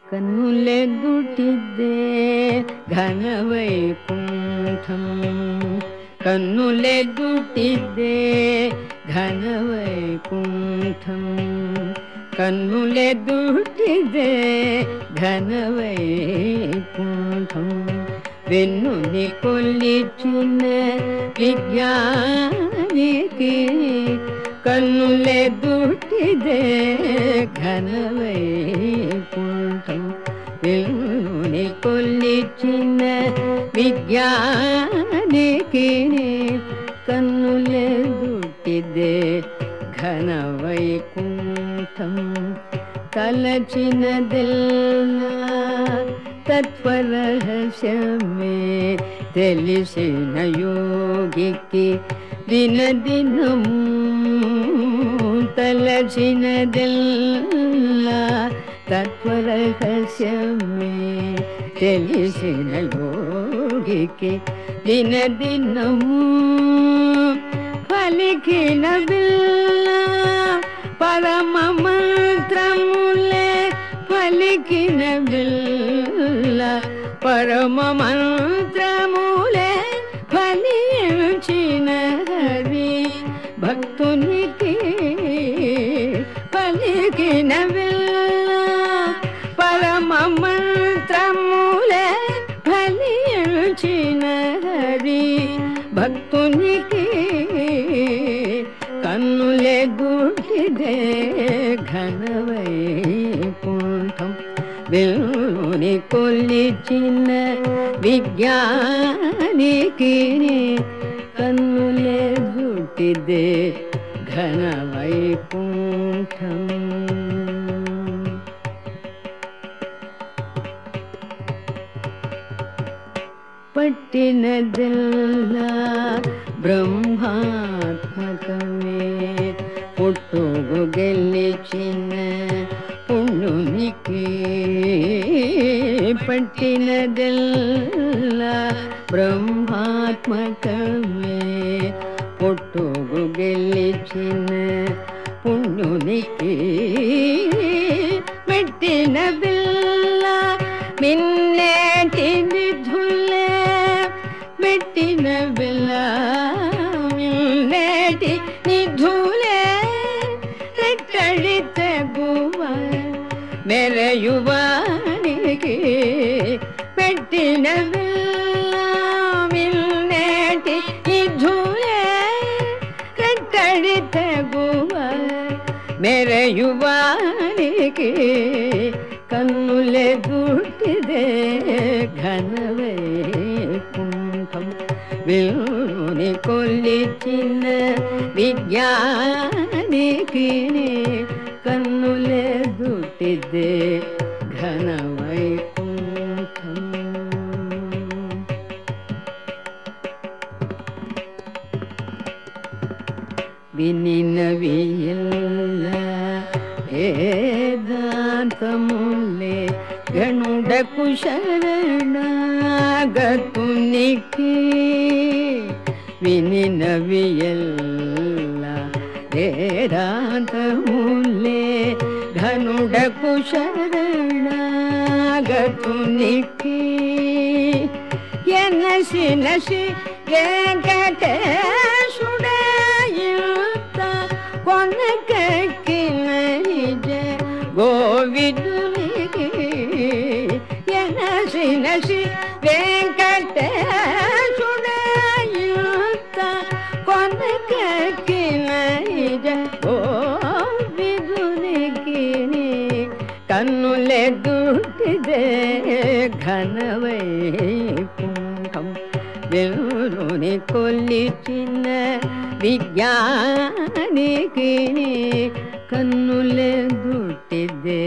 కన్నులెదుటిదే ఘనవైకుంఠం కన్నులెదుటిదే ఘనవైకుంఠం కన్నులెదుటిదే ఘనవైకుంఠం వెన్నుని కొలిచిన విజ్ఞానికి కన్నులెదుటిదే ఘనవైకుంఠం వెన్నుని కొలిచిన విజ్ఞానికి కన్నులెదుటిదే ఘనవైకుంఠం తలచినదెల్లా తత్వరహస్యమే తెలిసిన యోగికి దినదినము తలచినదెల్లా తత్వరహస్యమే తెలిసిన యోగికి దినదినము పలికిన బిల్లా పరమ మంత్రములే పలికిన బిల్లా పరమ మంత్రములే ఫలించిన హరి భక్తునికి పలికిన బిల్లా పరమ మంత్రములే ఫలించిన హరి భక్తునికి కన్నులెదుటిదే ఘనవైకుంఠం వెన్నుని కొలిచిన విజ్ఞానికి కన్నులెదుటిదే ఘనవైకుంఠం పట్టినదెల్లా బ్రహ్మాత్మకమే పుట్టుగు గెలిచిన పుణ్యునికి పట్టినదెల్లా బ్రహ్మాత్మకమే పుట్టుగు గెలిచిన పుణ్యునికి మెట్టిన బిల్లా మిన్నేటి నిధులే మెట్టిన బిల్లా మిన్నేటి నిధులే రెట్టడి తెగువ మెరయువానికి పెట్టిన బిల్లా మిన్నేటి నిధులే రెట్టడి తెగువ మెరయువానికి కన్నులెదుటిదే ఘనవైకుంఠం వెన్నుని కొలిచిన విజ్ఞానికి కన్నులెదుటిదే ఘనవైకుంఠం వినినవియల్లా వేదాంతములే గణుడకు శరణాగతునికి వినినవియల్లా వేదాంతములే ఘనుడకు శరణాగతునికి ఎనసినసి వెంకటేశుడయుత కొనకెక్కిన గోవిందునికి ఎనసినసి వెంకటేశుడయుత కొనకెక్కిన గోవిందునికి కన్నులెదుటిదే ఘనవైకుంఠం వెన్నుని కొలిచిన విజ్ఞానికి కన్నులెదుటిదే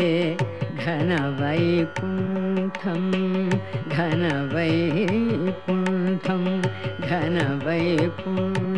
ఘనవైకుంఠం ఘనవైకుంఠం ఘనవైకుంఠం